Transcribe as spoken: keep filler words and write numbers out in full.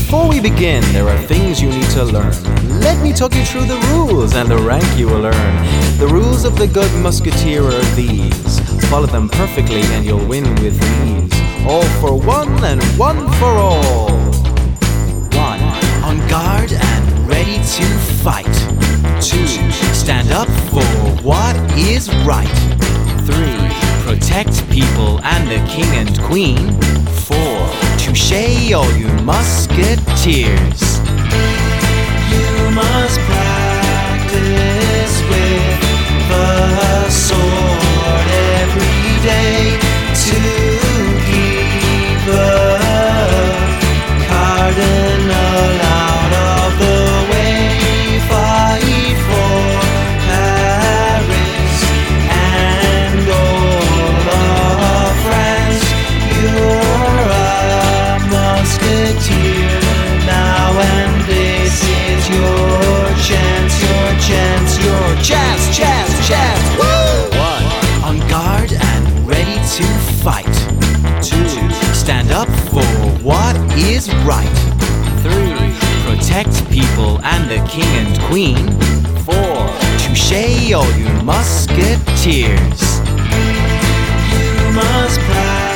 Before we begin, there are things you need to learn. Let me talk you through the rules and the rank you will earn. The rules of the Good Musketeer are these. Follow them perfectly and you'll win with ease. All for one and one for all. One. On guard and ready to fight. Two. Stand up for what is right. Three. Protect people and the king and queen. Four. Touché, all you musketeers. You must practice with the sword every day to keep the cardinal out of the way. Fight for Paris and all of France. You're a musketeer now, and this is your chance, your chance, your chance, chance, chance. Woo! One. On guard and ready to fight. Two. Stand up for what is right. Three. Protect people and the king and queen. Four. Touché, all you musketeers. You must practice